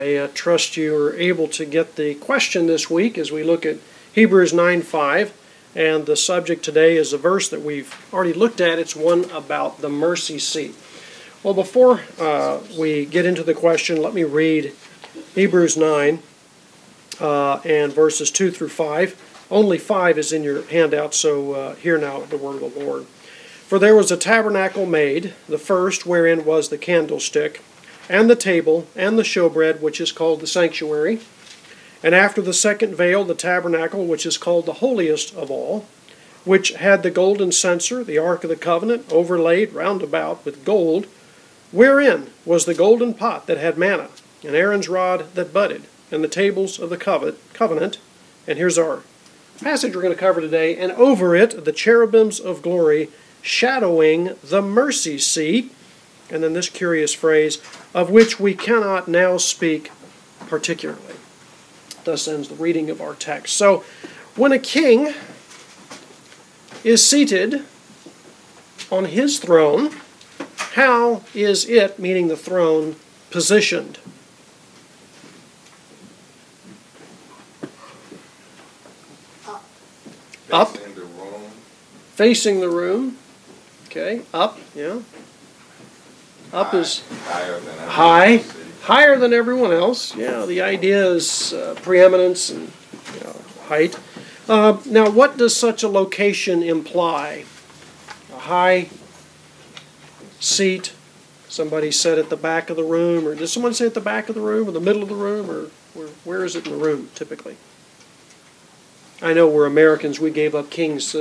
I trust you are able to get the question this week as we look at Hebrews 9:5, and the subject today is a verse that we've already looked at. It's one about the mercy seat. Well, before we get into the question, let me read Hebrews 9 and verses 2 through 5. Only 5 is in your handout, so hear now the word of the Lord. For there was a tabernacle made, the first wherein was the candlestick, and the table, and the showbread, which is called the sanctuary. And after the second veil, the tabernacle, which is called the holiest of all, which had the golden censer, the ark of the covenant, overlaid round about with gold, wherein was the golden pot that had manna, and Aaron's rod that budded, and the tables of the covenant. And here's our passage we're going to cover today. And over it, the cherubims of glory, shadowing the mercy seat. And then this curious phrase, of which we cannot now speak particularly. Thus ends the reading of our text. So, when a king is seated on his throne, how is it, meaning the throne, positioned? Up. Facing the room. Facing the room. Okay, up, yeah. Up is higher than everyone else. Yeah, the idea is preeminence and height. Now, what does such a location imply? A high seat. Somebody said at the back of the room, or does someone say at the back of the room, or the middle of the room, or where is it in the room typically? I know we're Americans. We gave up kings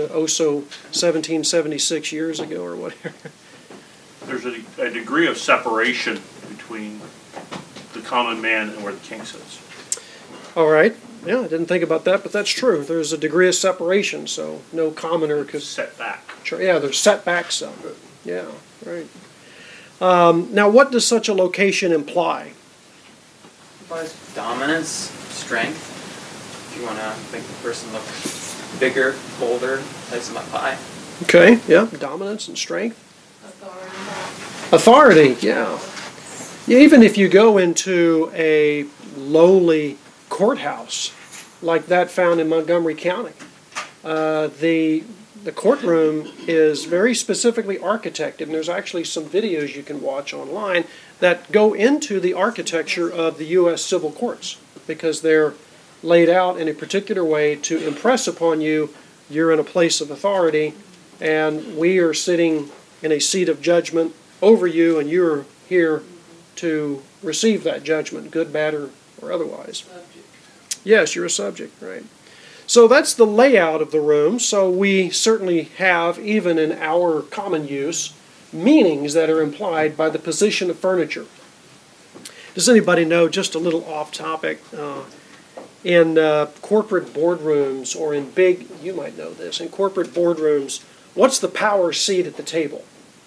1776 years ago or whatever. There's a degree of separation between the common man and where the king sits. All right. Yeah, I didn't think about that, but that's true. There's a degree of separation, so no commoner could... Set back. Yeah, there's setbacks some. Yeah, right. Now, what does such a location imply? Implies dominance, strength. If you want to make the person look bigger, bolder, place them up high. Okay, yeah, dominance and strength. Authority, yeah. Even if you go into a lowly courthouse like that found in Montgomery County, the courtroom is very specifically architected, and there's actually some videos you can watch online that go into the architecture of the U.S. civil courts, because they're laid out in a particular way to impress upon you you're in a place of authority, and we are sitting in a seat of judgment over you, and you're here to receive that judgment, good, bad, or otherwise. Subject. Yes, you're a subject, right. So that's the layout of the room. So we certainly have, even in our common use, meanings that are implied by the position of furniture. Does anybody know, just a little off topic, in corporate boardrooms or in big, you might know this, in corporate boardrooms, what's the power seat at the table?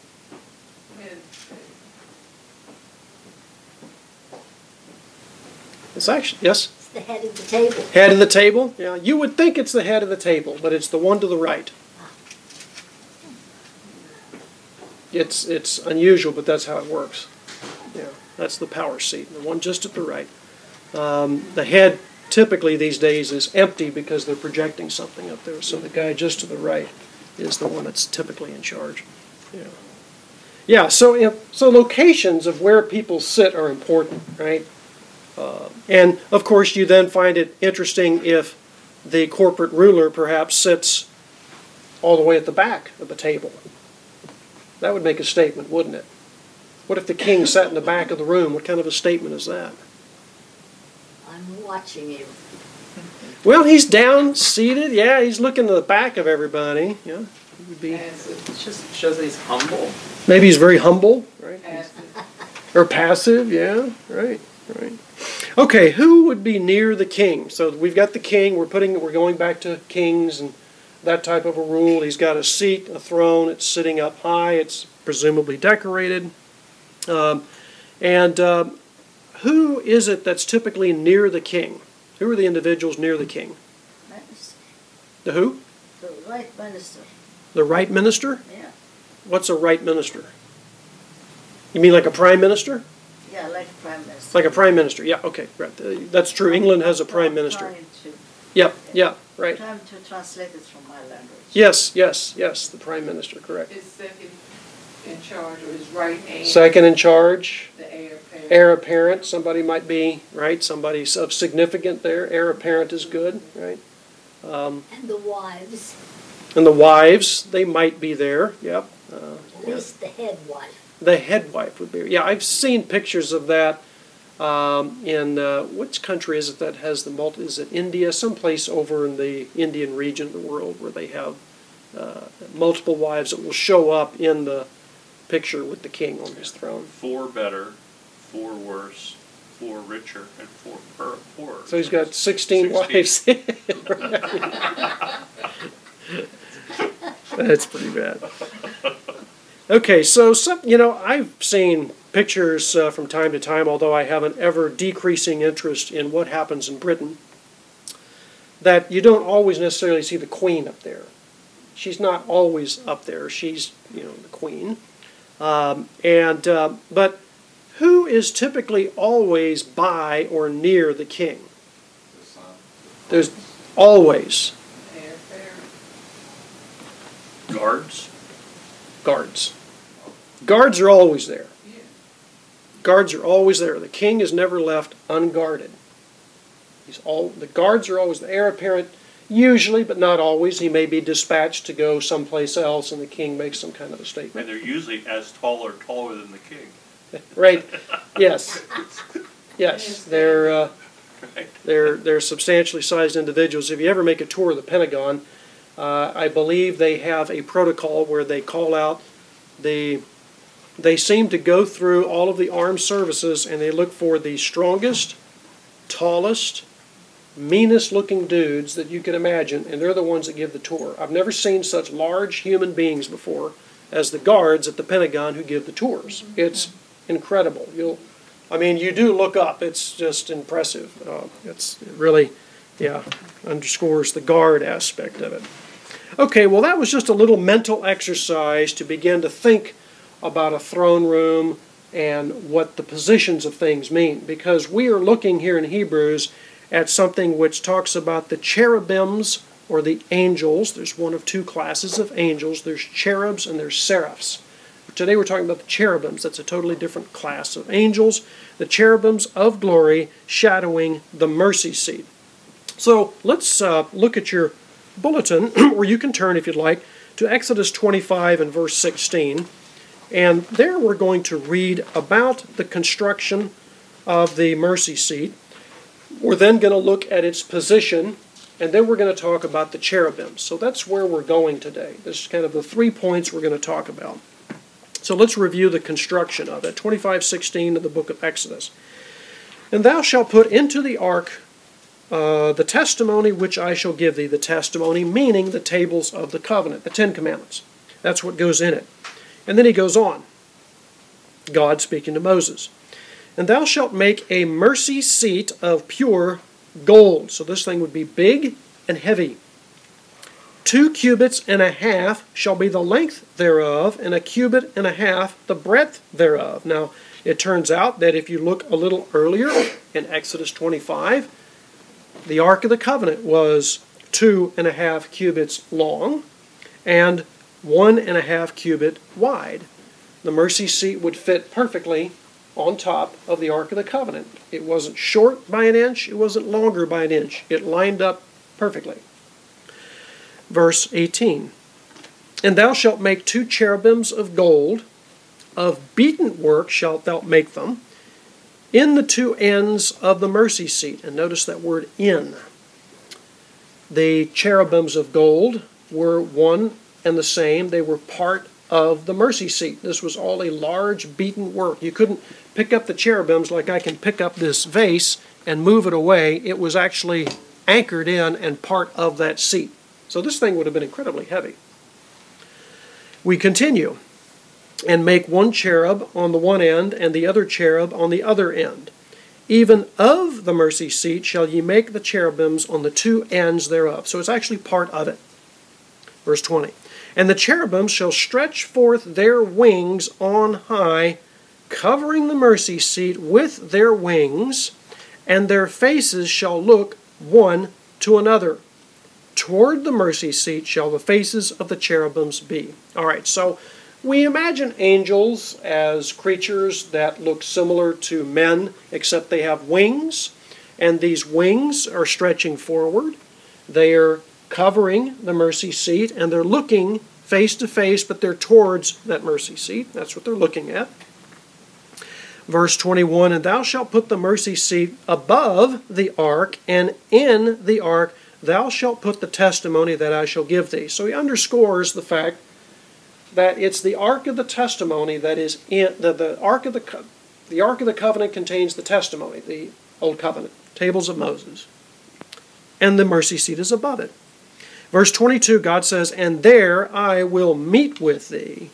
It's actually, yes? It's the head of the table. Head of the table? Yeah, you would think it's the head of the table, but it's the one to the right. It's unusual, but that's how it works. Yeah, that's the power seat, the one just at the right. The head typically these days is empty because they're projecting something up there, so the guy just to the right is the one that's typically in charge. Yeah. Yeah, so locations of where people sit are important, right? And, of course, you then find it interesting if the corporate ruler perhaps sits all the way at the back of the table. That would make a statement, wouldn't it? What if the king sat in the back of the room? What kind of a statement is that? I'm watching you. Well, he's down, seated. Yeah, he's looking to the back of everybody. Yeah, he would be. It just shows that he's humble. Maybe he's very humble, right? Passive. Or passive, yeah, right. Okay, who would be near the king? So we've got the king. We're going back to kings and that type of a rule. He's got a seat, a throne. It's sitting up high. It's presumably decorated. And who is it that's typically near the king? Who are the individuals near the king? Minister. The who? The right minister. The right minister? Yeah. What's a right minister? You mean like a prime minister? Yeah, like a prime minister. Like a prime minister, yeah, okay, right. That's true. England has a prime minister. Yep, yeah, right. I'm trying to translate it from my language. Yes, the prime minister, correct. Is second in charge or is right hand Second in charge, the heir apparent? heir apparent, somebody might be, right? Somebody's of significant there. Heir apparent is good, right? And the wives, And the wives, they might be there, yep. at least the head wife. The head wife would be, yeah, I've seen pictures of that in, which country is it that has the is it India? Someplace over in the Indian region of the world where they have multiple wives that will show up in the picture with the king on his throne. 4 better, 4 worse, 4 richer, and 4 poorer. So he's got 16 wives. That's pretty bad. Okay, so I've seen pictures from time to time, although I have an ever decreasing interest in what happens in Britain, that you don't always necessarily see the Queen up there. She's not always up there. She's, the Queen. But who is typically always by or near the king? There's always Heir apparent. Guards? guards. Guards are always there. Yeah. Guards are always there. The king is never left unguarded. The guards are always the heir apparent, usually, but not always. He may be dispatched to go someplace else, and the king makes some kind of a statement. And they're usually as tall or taller than the king. Right? Yes. Yes. They're substantially sized individuals. If you ever make a tour of the Pentagon, I believe they have a protocol where they call out they seem to go through all of the armed services and they look for the strongest, tallest, meanest looking dudes that you can imagine, and they're the ones that give the tour. I've never seen such large human beings before as the guards at the Pentagon who give the tours. It's incredible. You do look up. It's just impressive. It's really, underscores the guard aspect of it. Okay, well, that was just a little mental exercise to begin to think about a throne room and what the positions of things mean, because we are looking here in Hebrews at something which talks about the cherubims or the angels. There's one of 2 classes of angels. There's cherubs and there's seraphs. Today we're talking about the cherubims. That's a totally different class of angels. The cherubims of glory shadowing the mercy seat. So let's look at your bulletin, or you can turn if you'd like, to Exodus 25 and verse 16. And there we're going to read about the construction of the mercy seat. We're then going to look at its position, and then we're going to talk about the cherubims. So that's where we're going today. This is kind of the 3 points we're going to talk about. So let's review the construction of it. 25:16 of the book of Exodus. And thou shalt put into the ark the testimony which I shall give thee. The testimony meaning the tables of the covenant, the 10 commandments. That's what goes in it. And then he goes on. God speaking to Moses. And thou shalt make a mercy seat of pure gold. So this thing would be big and heavy. 2 cubits and a half shall be the length thereof, and 1.5 cubits the breadth thereof. Now, it turns out that if you look a little earlier in Exodus 25, the Ark of the Covenant was 2.5 cubits long and 1.5 cubits wide. The mercy seat would fit perfectly on top of the Ark of the Covenant. It wasn't short by an inch, it wasn't longer by an inch. It lined up perfectly. Verse 18. And thou shalt make 2 cherubims of gold, of beaten work shalt thou make them, in the 2 ends of the mercy seat. And notice that word in. The cherubims of gold were one and the same. They were part of the mercy seat. This was all a large beaten work. You couldn't pick up the cherubims like I can pick up this vase and move it away. It was actually anchored in and part of that seat. So this thing would have been incredibly heavy. We continue. And make 1 cherub on the one end, and the other cherub on the other end. Even of the mercy seat shall ye make the cherubims on the 2 ends thereof. So it's actually part of it. Verse 20. And the cherubims shall stretch forth their wings on high covering the mercy seat with their wings, and their faces shall look one to another. Toward the mercy seat shall the faces of the cherubims be. All right, so we imagine angels as creatures that look similar to men, except they have wings, and these wings are stretching forward. They are covering the mercy seat, and they're looking face to face, but they're towards that mercy seat. That's what they're looking at. Verse 21, and thou shalt put the mercy seat above the ark, and in the ark thou shalt put the testimony that I shall give thee. So he underscores the fact that it's the ark of the testimony that is in the ark of the covenant contains the testimony, the old covenant, tables of Moses, and the mercy seat is above it. Verse 22, God says, and there I will meet with thee,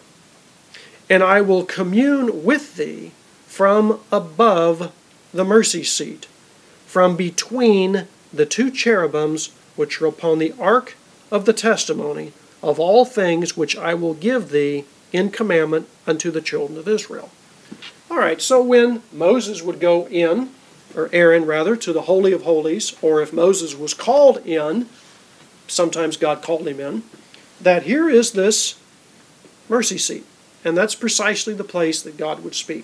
and I will commune with thee from above the mercy seat, from between the two cherubims which are upon the ark of the testimony of all things which I will give thee in commandment unto the children of Israel. All right, so when Moses would go in, or Aaron rather, to the Holy of Holies, or if Moses was called in, sometimes God called him in, that here is this mercy seat. And that's precisely the place that God would speak.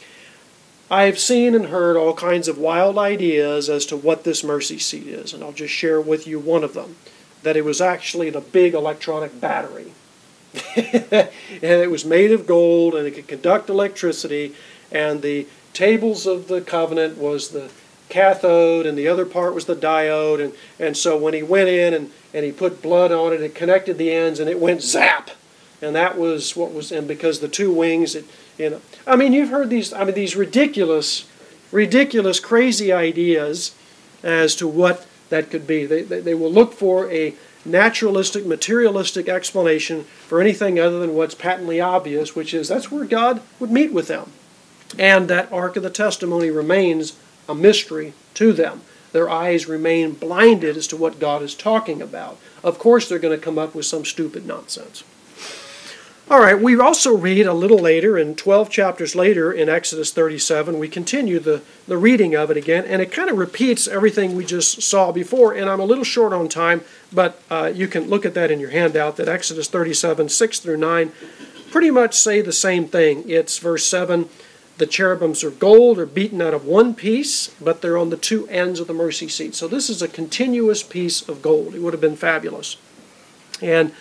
I've seen and heard all kinds of wild ideas as to what this mercy seat is, and I'll just share with you one of them. That it was actually in a big electronic battery. And it was made of gold, and it could conduct electricity, and the tables of the covenant was the cathode, and the other part was the diode, and so when he went in and he put blood on it, it connected the ends, and it went zap. And that was what was, and because the two wings, I mean, you've heard these ridiculous, crazy ideas as to what that could be. They will look for a naturalistic, materialistic explanation for anything other than what's patently obvious, which is that's where God would meet with them. And that Ark of the Testimony remains a mystery to them. Their eyes remain blinded as to what God is talking about. Of course, they're going to come up with some stupid nonsense. All right, we also read a little later, in 12 chapters later in Exodus 37, we continue the reading of it again, and it kind of repeats everything we just saw before, and I'm a little short on time, but you can look at that in your handout, that Exodus 37, 6 through 9, pretty much say the same thing. It's verse 7, the cherubims are gold, are beaten out of one piece, but they're on the two ends of the mercy seat. So this is a continuous piece of gold. It would have been fabulous. And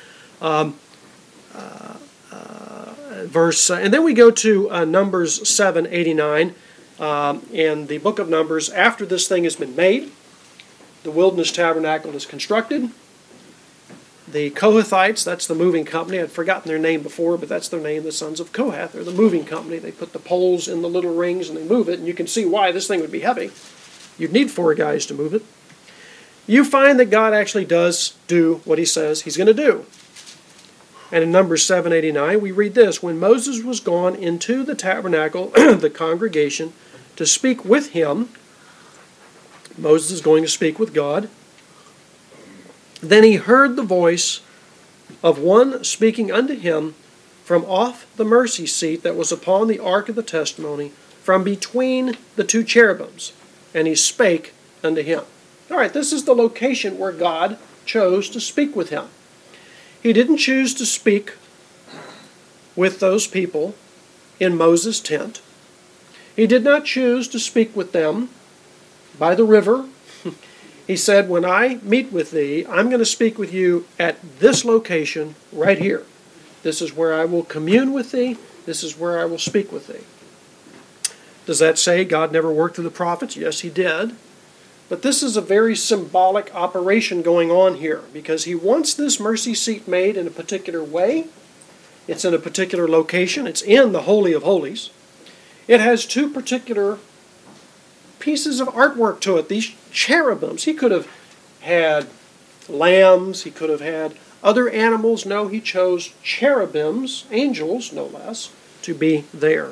and then we go to Numbers 7:89 in the book of Numbers. After this thing has been made, the wilderness tabernacle is constructed. The Kohathites, that's the moving company. I'd forgotten their name before, but that's their name, the sons of Kohath. They're the moving company. They put the poles in the little rings and they move it, and you can see why this thing would be heavy. You'd need 4 guys to move it. You find that God actually does do what he says he's going to do. And in Numbers 7:89, we read this, when Moses was gone into the tabernacle, the congregation, to speak with him, Moses is going to speak with God, then he heard the voice of one speaking unto him from off the mercy seat that was upon the ark of the testimony, from between the two cherubims, and he spake unto him. All right, this is the location where God chose to speak with him. He didn't choose to speak with those people in Moses' tent. He did not choose to speak with them by the river. He said, when I meet with thee, I'm going to speak with you at this location right here. This is where I will commune with thee. This is where I will speak with thee. Does that say God never worked through the prophets? Yes, he did. But this is a very symbolic operation going on here because he wants this mercy seat made in a particular way. It's in a particular location. It's in the Holy of Holies. It has 2 particular pieces of artwork to it. These cherubims. He could have had lambs. He could have had other animals. No, he chose cherubims, angels no less, to be there.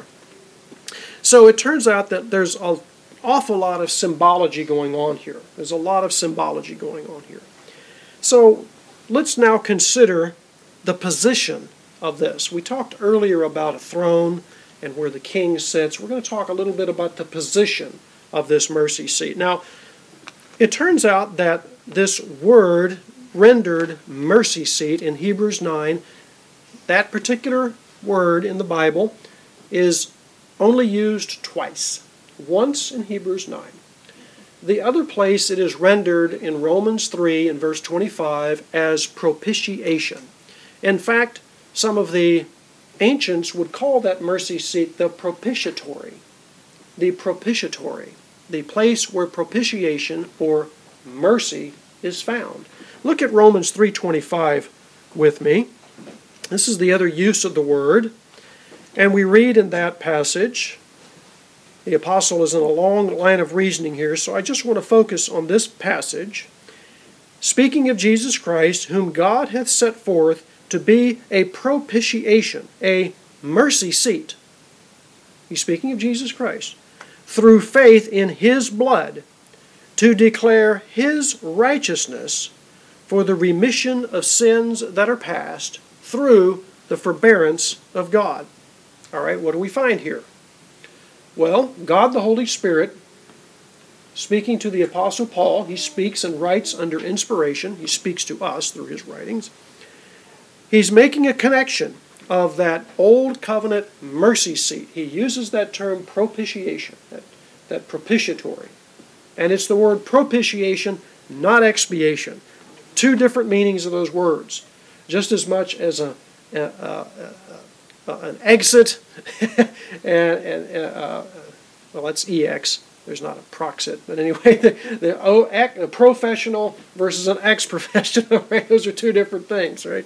So it turns out that there's an awful lot of symbology going on here. There's a lot of symbology going on here. So let's now consider the position of this. We talked earlier about a throne and where the king sits. We're going to talk a little bit about the position of this mercy seat. Now, it turns out that this word rendered mercy seat in Hebrews 9, that particular word in the Bible is only used twice. Once in Hebrews 9. The other place it is rendered in Romans 3 and verse 25 as propitiation. In fact, some of the ancients would call that mercy seat the propitiatory. The propitiatory. The place where propitiation or mercy is found. Look at Romans 3:25 with me. This is the other use of the word. And we read in that passage, the apostle is in a long line of reasoning here, so I just want to focus on this passage. Speaking of Jesus Christ, whom God hath set forth to be a propitiation, a mercy seat. He's speaking of Jesus Christ. Through faith in his blood, to declare his righteousness for the remission of sins that are past through the forbearance of God. All right, what do we find here? Well, God the Holy Spirit, speaking to the Apostle Paul, he speaks and writes under inspiration. He speaks to us through his writings. He's making a connection of that old covenant mercy seat. He uses that term propitiation, that propitiatory. And it's the word propitiation, not expiation. Two different meanings of those words. Just as much as an exit well, that's EX. There's not a proxit, but anyway, the professional versus an ex-professional, right? Those are two different things, right?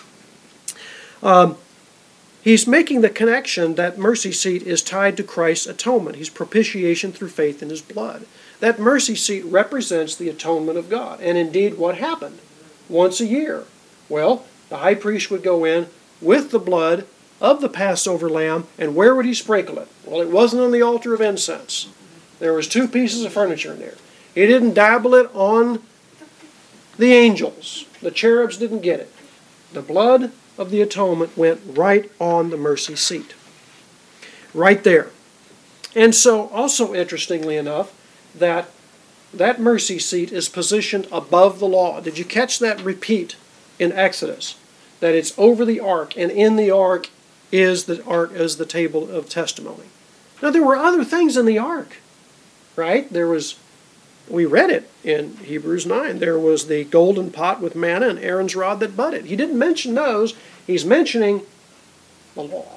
He's making the connection that mercy seat is tied to Christ's atonement. He's propitiation through faith in his blood. That mercy seat represents the atonement of God. And indeed, what happened? Once a year. Well, the high priest would go in with the blood of the Passover lamb, and where would he sprinkle it? Well, it wasn't on the altar of incense. There was two pieces of furniture in there. He didn't dabble it on the angels. The cherubs didn't get it. The blood of the atonement went right on the mercy seat. Right there. And so, also interestingly enough, that mercy seat is positioned above the law. Did you catch that repeat in Exodus? That it's over the ark, and in the ark is the table of testimony. Now, there were other things in the ark, right? We read it in Hebrews 9. There was the golden pot with manna and Aaron's rod that budded. He didn't mention those. He's mentioning the law.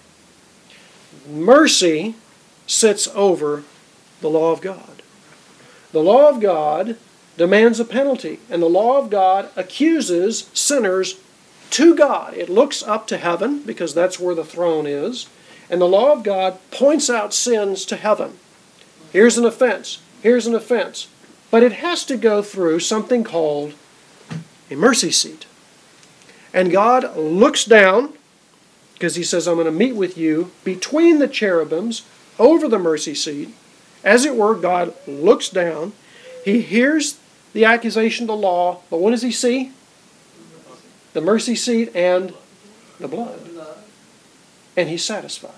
Mercy sits over the law of God. The law of God demands a penalty, and the law of God accuses sinners to God. It looks up to heaven, because that's where the throne is, and the law of God points out sins to heaven. Here's an offense. Here's an offense. But it has to go through something called a mercy seat. And God looks down, because he says, I'm going to meet with you between the cherubims over the mercy seat. As it were, God looks down. He hears the accusation of the law, but what does he see? The mercy seat and the blood. And he's satisfied.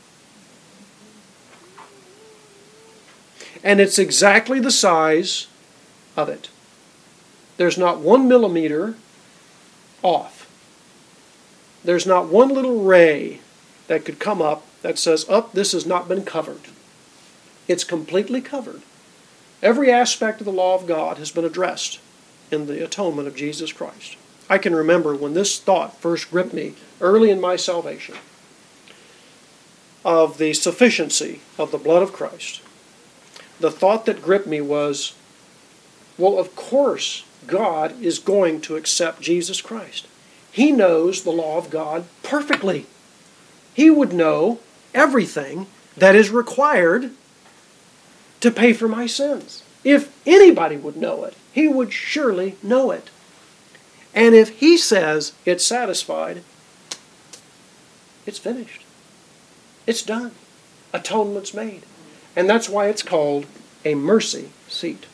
And it's exactly the size of it. There's not 1 millimeter off. There's not one little ray that could come up that says, this has not been covered. It's completely covered. Every aspect of the law of God has been addressed in the atonement of Jesus Christ. I can remember when this thought first gripped me early in my salvation of the sufficiency of the blood of Christ. The thought that gripped me was, well, of course God is going to accept Jesus Christ. He knows the law of God perfectly. He would know everything that is required to pay for my sins. If anybody would know it, he would surely know it. And if he says it's satisfied, it's finished. It's done. Atonement's made. And that's why it's called a mercy seat.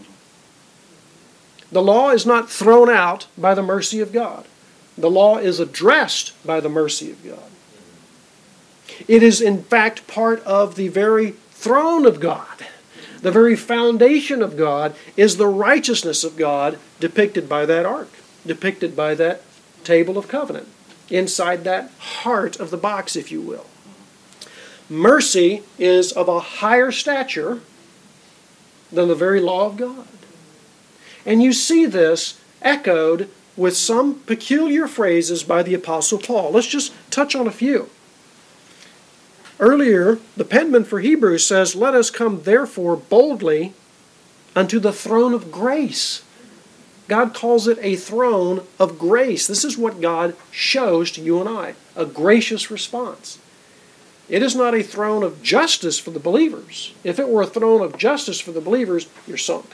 The law is not thrown out by the mercy of God. The law is addressed by the mercy of God. It is in fact part of the very throne of God. The very foundation of God is the righteousness of God depicted by that ark, depicted by that table of covenant, inside that heart of the box, if you will. Mercy is of a higher stature than the very law of God. And you see this echoed with some peculiar phrases by the Apostle Paul. Let's just touch on a few. Earlier, the penman for Hebrews says, "Let us come therefore boldly unto the throne of grace." God calls it a throne of grace. This is what God shows to you and I, a gracious response. It is not a throne of justice for the believers. If it were a throne of justice for the believers, you're sunk.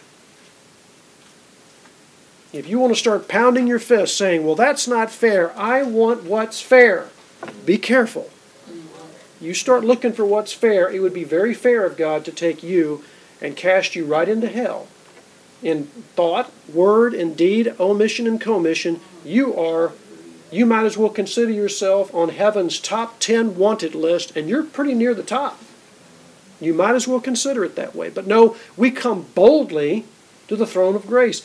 If you want to start pounding your fist saying, well, that's not fair, I want what's fair, be careful. You start looking for what's fair, it would be very fair of God to take you and cast you right into hell. In thought, word, and deed, omission and commission, you might as well consider yourself on heaven's top 10 wanted list, and you're pretty near the top. You might as well consider it that way. But no, we come boldly to the throne of grace.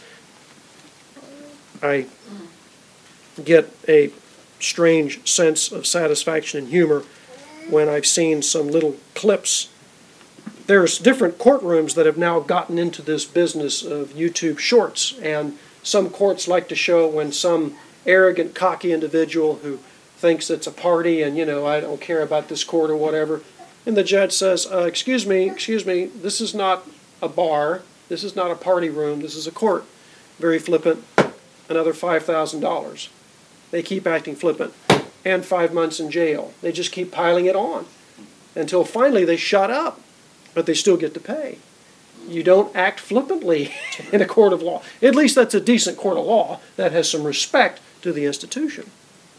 I get a strange sense of satisfaction and humor when I've seen some little clips. There's different courtrooms that have now gotten into this business of YouTube shorts, and some courts like to show when some arrogant, cocky individual who thinks it's a party and, I don't care about this court or whatever, and the judge says, excuse me, this is not a bar, this is not a party room, this is a court. Very flippant, another $5,000. They keep acting flippant, and 5 months in jail. They just keep piling it on until finally they shut up, but they still get to pay. You don't act flippantly in a court of law. At least that's a decent court of law that has some respect to the institution.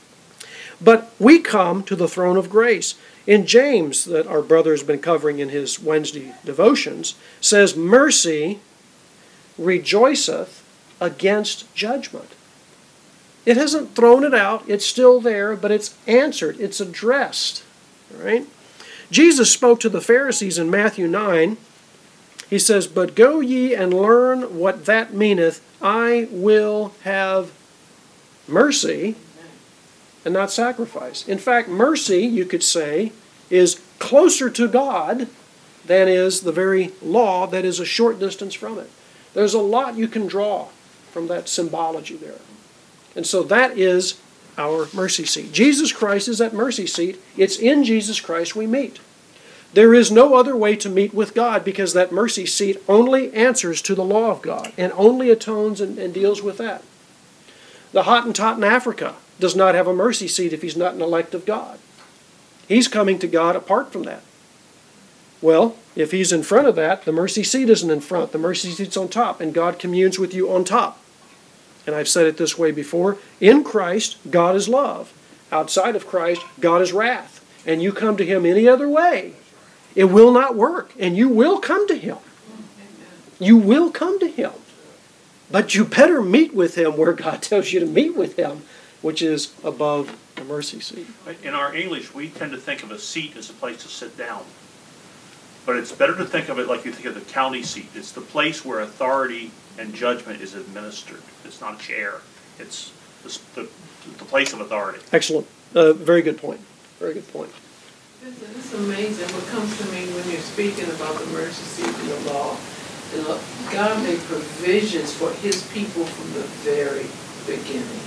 But we come to the throne of grace. In James, that our brother has been covering in his Wednesday devotions, says, mercy rejoiceth against judgment. It hasn't thrown it out. It's still there, but it's answered. It's addressed. All right? Jesus spoke to the Pharisees in Matthew 9. He says, but go ye and learn what that meaneth. I will have mercy and not sacrifice. In fact, mercy, you could say, is closer to God than is the very law that is a short distance from it. There's a lot you can draw from that symbology there. And so that is our mercy seat. Jesus Christ is that mercy seat. It's in Jesus Christ we meet. There is no other way to meet with God because that mercy seat only answers to the law of God and only atones and deals with that. The Hottentot in Africa does not have a mercy seat if he's not an elect of God. He's coming to God apart from that. Well, if he's in front of that, the mercy seat isn't in front. The mercy seat's on top, and God communes with you on top. And I've said it this way before. In Christ, God is love. Outside of Christ, God is wrath. And you come to Him any other way, it will not work. And you will come to Him. You will come to Him. But you better meet with Him where God tells you to meet with Him, which is above the mercy seat. In our English, we tend to think of a seat as a place to sit down. But it's better to think of it like you think of the county seat. It's the place where authority and judgment is administered. It's not a chair. It's the place of authority. Excellent. Very good point. Very good point. It's amazing what comes to me when you're speaking about the mercy seat and the law. God made provisions for His people from the very beginning.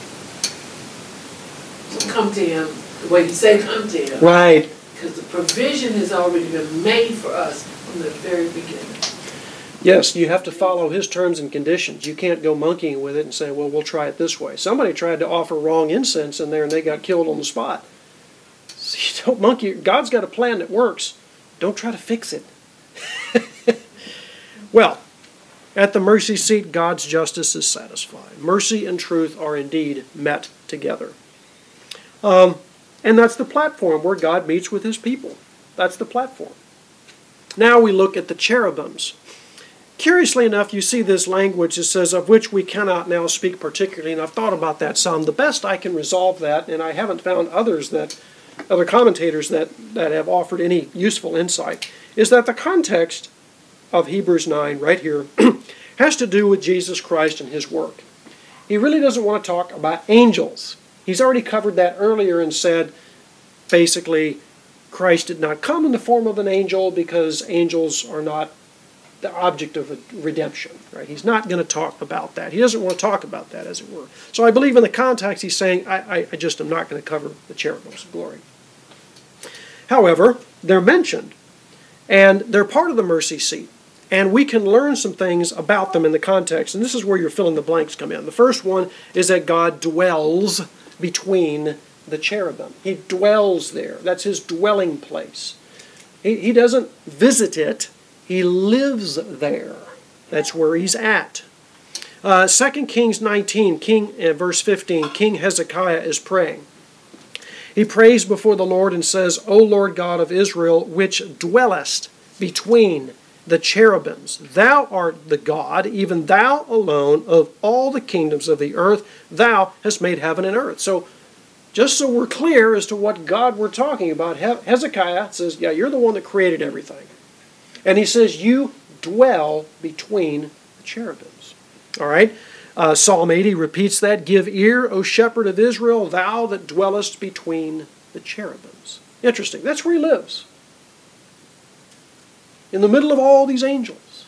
So come to Him the way He said come to Him. Right. Because the provision has already been made for us from the very beginning. Yes, you have to follow His terms and conditions. You can't go monkeying with it and say, well, we'll try it this way. Somebody tried to offer wrong incense in there and they got killed on the spot. So you don't monkey. God's got a plan that works. Don't try to fix it. Well, at the mercy seat, God's justice is satisfied. Mercy and truth are indeed met together. And that's the platform where God meets with His people. That's the platform. Now we look at the cherubims. Curiously enough, you see this language that says, of which we cannot now speak particularly, and I've thought about that some. The best I can resolve that, and I haven't found others that other commentators that have offered any useful insight, is that the context of Hebrews 9 right here has to do with Jesus Christ and his work. He really doesn't want to talk about angels. He's already covered that earlier and said, basically, Christ did not come in the form of an angel because angels are not the object of redemption. Right? He's not going to talk about that. He doesn't want to talk about that, as it were. So I believe in the context he's saying, I just am not going to cover the cherubims of glory. However, they're mentioned, and they're part of the mercy seat. And we can learn some things about them in the context, and this is where your fill in the blanks come in. The first one is that God dwells between the cherubim. He dwells there. That's his dwelling place. He doesn't visit it. He lives there. That's where he's at. 2 Kings 19, verse 15, King Hezekiah is praying. He prays before the Lord and says, O Lord God of Israel, which dwellest between the cherubims, thou art the God, even thou alone, of all the kingdoms of the earth, thou hast made heaven and earth. So, just so we're clear as to what God we're talking about, Hezekiah says, yeah, you're the one that created everything. And he says, you dwell between the cherubims. All right? Psalm 80 repeats that. Give ear, O shepherd of Israel, thou that dwellest between the cherubims. Interesting. That's where he lives. In the middle of all these angels.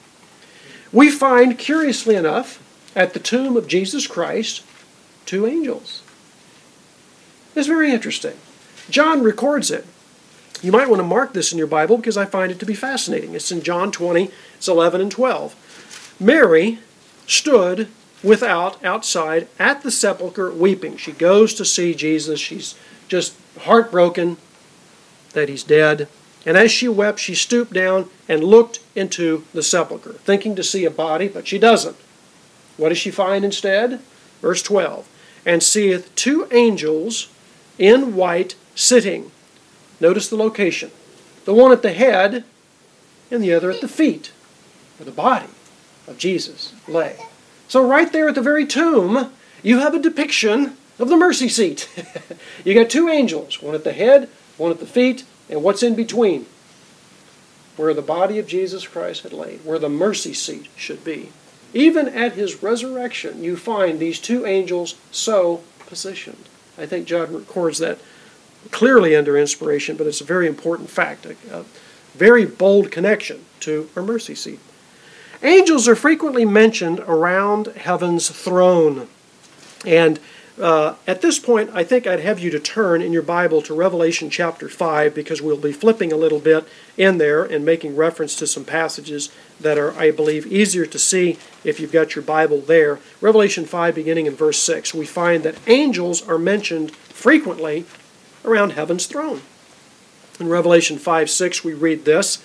We find, curiously enough, at the tomb of Jesus Christ, 2 angels. It's very interesting. John records it. You might want to mark this in your Bible because I find it to be fascinating. It's in John 20, it's 11 and 12. Mary stood outside at the sepulchre weeping. She goes to see Jesus. She's just heartbroken that he's dead. And as she wept, she stooped down and looked into the sepulchre, thinking to see a body, but she doesn't. What does she find instead? Verse 12. And seeth 2 angels in white sitting. Notice the location. The one at the head and the other at the feet, where the body of Jesus lay. So right there at the very tomb, you have a depiction of the mercy seat. You got 2 angels, one at the head, one at the feet, and what's in between? Where the body of Jesus Christ had laid, where the mercy seat should be. Even at his resurrection, you find these 2 angels so positioned. I think John records that clearly under inspiration, but it's a very important fact, a very bold connection to our mercy seat. Angels are frequently mentioned around heaven's throne. And at this point, I think I'd have you to turn in your Bible to Revelation chapter 5, because we'll be flipping a little bit in there and making reference to some passages that are, I believe, easier to see if you've got your Bible there. Revelation 5, beginning in verse 6, we find that angels are mentioned frequently around heaven's throne. In Revelation 5:6, we read this,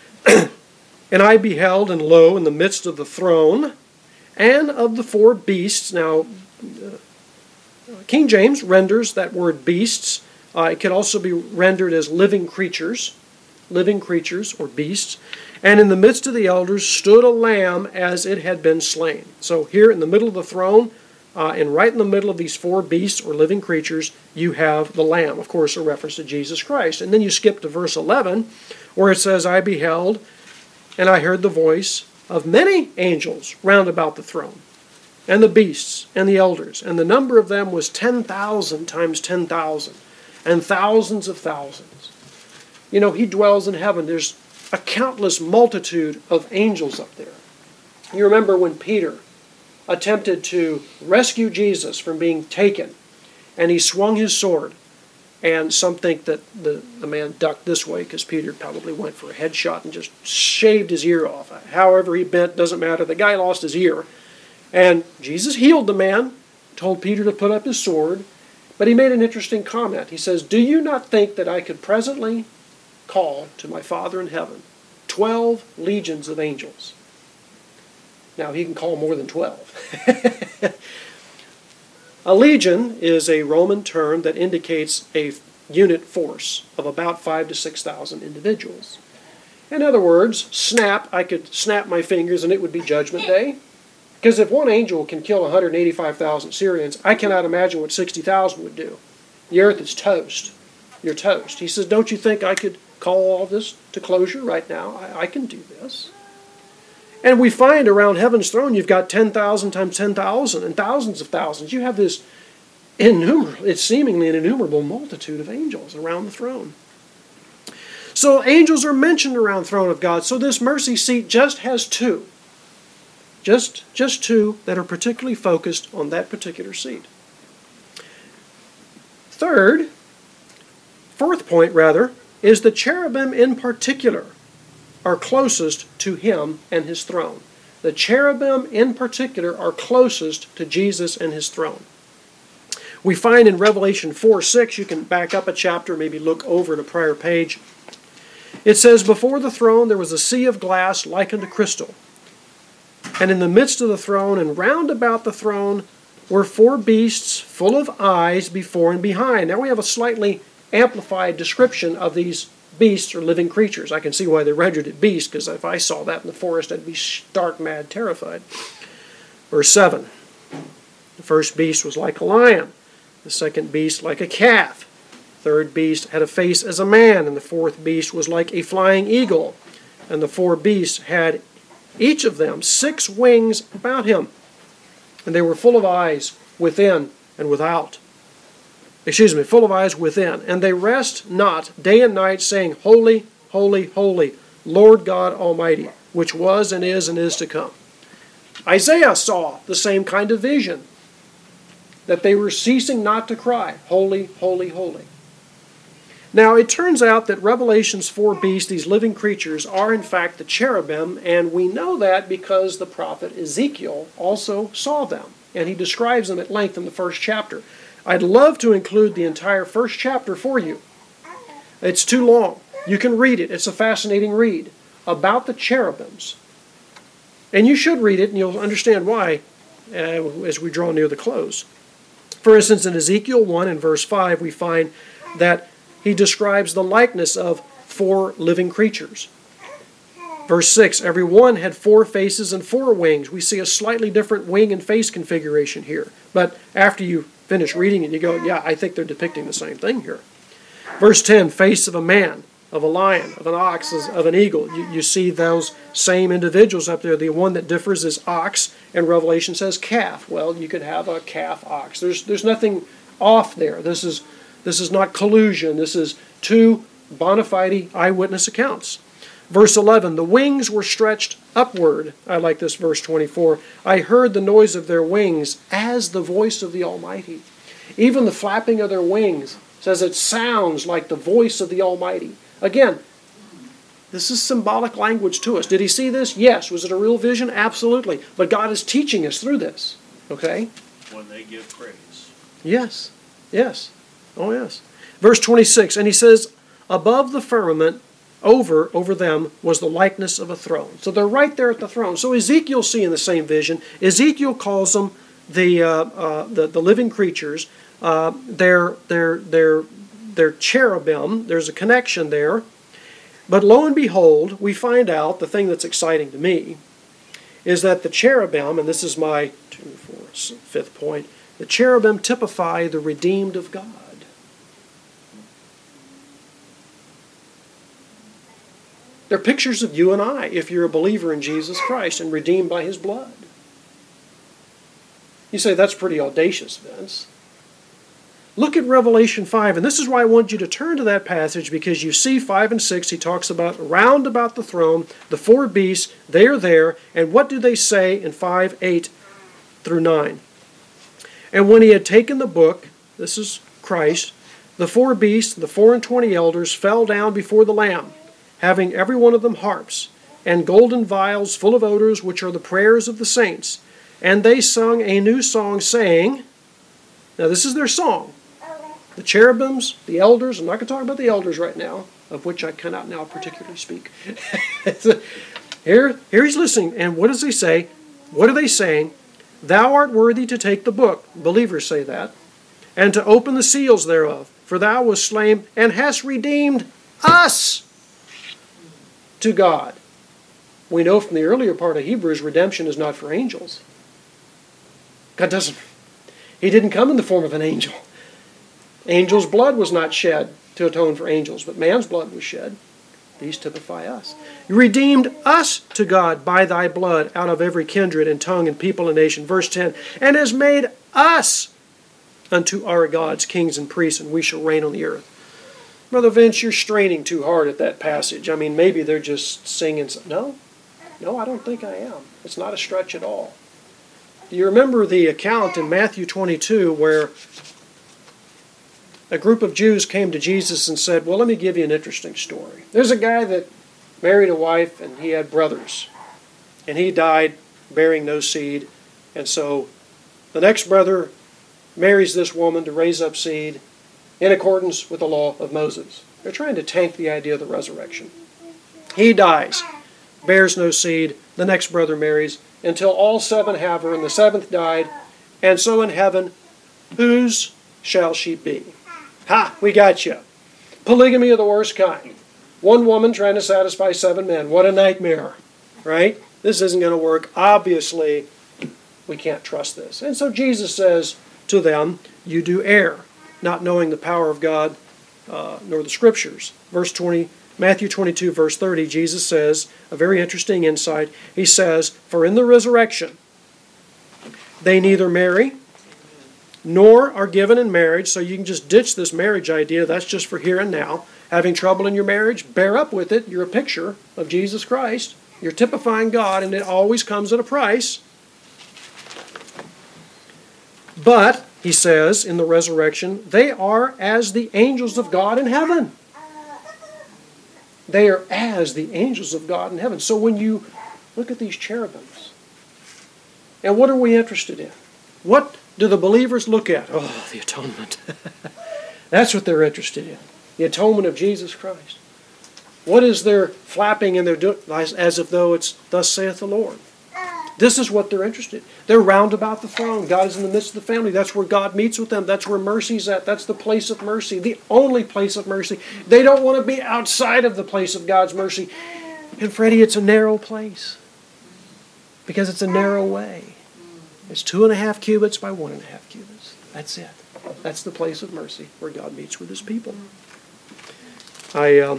And I beheld, and lo, in the midst of the throne, and of the 4 beasts. Now, King James renders that word beasts. It can also be rendered as living creatures or beasts. And in the midst of the elders stood a lamb as it had been slain. So here in the middle of the throne, and right in the middle of these 4 beasts or living creatures, you have the lamb, of course, a reference to Jesus Christ. And then you skip to verse 11, where it says, I beheld, and I heard the voice of many angels round about the throne, and the beasts, and the elders, and the number of them was 10,000 times 10,000, and thousands of thousands. You know, he dwells in heaven. There's a countless multitude of angels up there. You remember when Peter attempted to rescue Jesus from being taken, and he swung his sword, and some think that the man ducked this way because Peter probably went for a headshot and just shaved his ear off. However he bent, doesn't matter. The guy lost his ear. And Jesus healed the man, told Peter to put up his sword, but he made an interesting comment. He says, do you not think that I could presently call to my Father in heaven 12 legions of angels? Now, he can call more than 12. A legion is a Roman term that indicates a unit force of about 5,000 to 6,000 individuals. In other words, I could snap my fingers and it would be Judgment Day. Because if one angel can kill 185,000 Syrians, I cannot imagine what 60,000 would do. The earth is toast. you're toast. He says, don't you think I could call all this to closure right now? I can do this. And we find around heaven's throne, you've got 10,000 times 10,000 and thousands of thousands. You have this it's seemingly an innumerable multitude of angels around the throne. So angels are mentioned around the throne of God. So this mercy seat just has two. Just two that are particularly focused on that particular seat. Fourth point, is the cherubim in particular are closest to him and his throne. The cherubim in particular are closest to Jesus and his throne. We find in Revelation 4:6, you can back up a chapter, maybe look over the prior page. It says, before the throne there was a sea of glass like unto crystal. And in the midst of the throne and round about the throne were 4 beasts full of eyes before and behind. Now we have a slightly amplified description of these beasts or living creatures. I can see why they rendered it beast, because if I saw that in the forest, I'd be stark mad terrified. Verse 7. The first beast was like a lion. The second beast like a calf. The third beast had a face as a man. And the fourth beast was like a flying eagle. And the 4 beasts had each of them 6 wings about him. And they were full of eyes within and without. Full of eyes within. And they rest not day and night, saying, Holy, holy, holy, Lord God Almighty, which was and is to come. Isaiah saw the same kind of vision, that they were ceasing not to cry, Holy, holy, holy. Now it turns out that Revelation's 4 beasts, these living creatures, are in fact the cherubim, and we know that because the prophet Ezekiel also saw them, and he describes them at length in the first chapter. I'd love to include the entire first chapter for you. It's too long. You can read it. It's a fascinating read about the cherubims. And you should read it, and you'll understand why as we draw near the close. For instance, in Ezekiel 1 and verse 5, we find that he describes the likeness of 4 living creatures. Verse 6, every one had 4 faces and 4 wings. We see a slightly different wing and face configuration here. But after you finish reading it, you go, yeah, I think they're depicting the same thing here. Verse 10, face of a man, of a lion, of an ox, of an eagle. You see those same individuals up there. The one that differs is ox, and Revelation says calf. Well, you could have a calf ox. There's nothing off there. This is not collusion. This is 2 bona fide eyewitness accounts. Verse 11, the wings were stretched upward. I like this verse 24. I heard the noise of their wings as the voice of the Almighty. Even the flapping of their wings says it sounds like the voice of the Almighty. Again, this is symbolic language to us. Did he see this? Yes. Was it a real vision? Absolutely. But God is teaching us through this. Okay? When they give praise. Yes. Yes. Oh, yes. Verse 26, and he says, above the firmament, over them was the likeness of a throne. So they're right there at the throne. So Ezekiel's seeing the same vision. Ezekiel calls them the living creatures. They're cherubim. There's a connection there. But lo and behold, we find out, the thing that's exciting to me, is that the cherubim, and this is my 5th point, the cherubim typify the redeemed of God. They're pictures of you and I, if you're a believer in Jesus Christ and redeemed by His blood. You say, that's pretty audacious, Vince. Look at Revelation 5, and this is why I want you to turn to that passage, because you see 5 and 6, he talks about round about the throne, the 4 beasts, they are there, and what do they say in 5, 8 through 9? And when he had taken the book, this is Christ, the 4 beasts, the 24 elders fell down before the Lamb, having every one of them harps, and golden vials full of odors, which are the prayers of the saints. And they sung a new song, saying, now this is their song. The cherubims, the elders, I'm not going to talk about the elders right now, of which I cannot now particularly speak. Here he's listening, and what does he say? What are they saying? Thou art worthy to take the book, believers say that, and to open the seals thereof, for thou wast slain, and hast redeemed us to God. We know from the earlier part of Hebrews, redemption is not for angels. God doesn't. He didn't come in the form of an angel. Angels' blood was not shed to atone for angels, but man's blood was shed. These typify us. You redeemed us to God by thy blood out of every kindred and tongue and people and nation. Verse 10, and has made us unto our gods, kings and priests, and we shall reign on the earth. Brother Vince, you're straining too hard at that passage. I mean, maybe they're just singing. No, I don't think I am. It's not a stretch at all. Do you remember the account in Matthew 22 where a group of Jews came to Jesus and said, well, let me give you an interesting story. There's a guy that married a wife and he had brothers. And he died bearing no seed. And so the next brother marries this woman to raise up seed in accordance with the law of Moses. They're trying to tank the idea of the resurrection. He dies, bears no seed. The next brother marries until all 7 have her, and the 7th died. And so in heaven, whose shall she be? Ha! We got you. Polygamy of the worst kind. One woman trying to satisfy 7 men. What a nightmare, right? This isn't going to work. Obviously, we can't trust this. And so Jesus says to them, you do err, not knowing the power of God nor the Scriptures. Verse 20, Matthew 22, verse 30, Jesus says, a very interesting insight. He says, for in the resurrection, they neither marry nor are given in marriage, so you can just ditch this marriage idea. That's just for here and now. Having trouble in your marriage, bear up with it. You're a picture of Jesus Christ. You're typifying God, and it always comes at a price. But, he says, in the resurrection, they are as the angels of God in heaven. They are as the angels of God in heaven. So when you look at these cherubims, and what are we interested in? What do the believers look at? Oh, the atonement. That's what they're interested in. The atonement of Jesus Christ. What is their flapping and their doing as if though it's thus saith the Lord? This is what they're interested in. They're round about the throne. God is in the midst of the family. That's where God meets with them. That's where mercy's at. That's the place of mercy. The only place of mercy. They don't want to be outside of the place of God's mercy. And Freddie, it's a narrow place. Because it's a narrow way. It's 2.5 cubits by 1.5 cubits. That's it. That's the place of mercy where God meets with His people. I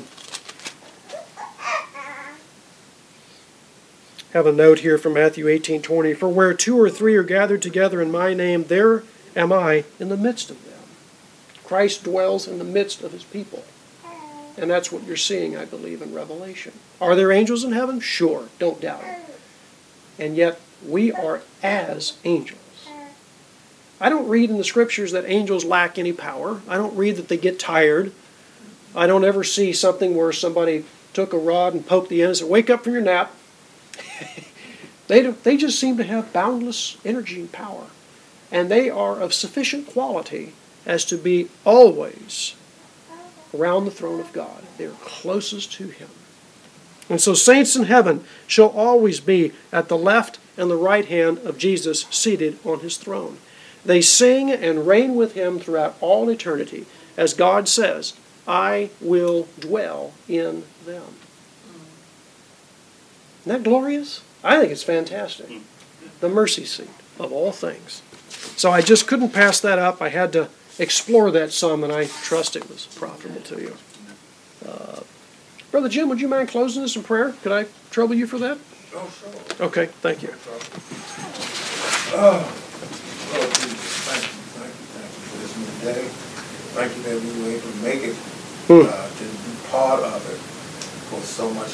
have a note here from Matthew 18:20. For where 2 or 3 are gathered together in my name, there am I in the midst of them. Christ dwells in the midst of His people. And that's what you're seeing, I believe, in Revelation. Are there angels in heaven? Sure. Don't doubt it. And yet, we are as angels. I don't read in the Scriptures that angels lack any power. I don't read that they get tired. I don't ever see something where somebody took a rod and poked the end and said, wake up from your nap. They just seem to have boundless energy and power. And they are of sufficient quality as to be always around the throne of God. They are closest to Him. And so saints in heaven shall always be at the left and the right hand of Jesus seated on His throne. They sing and reign with Him throughout all eternity. As God says, I will dwell in them. Isn't that glorious? I think it's fantastic. The mercy seat of all things. So I just couldn't pass that up. I had to explore that some, and I trust it was profitable to you. Brother Jim, would you mind closing this in prayer? Could I trouble you for that? Oh, sure. Okay, thank you. Lord Jesus, thank you for this new day. Thank you that we were able to make it, to be part of it for so much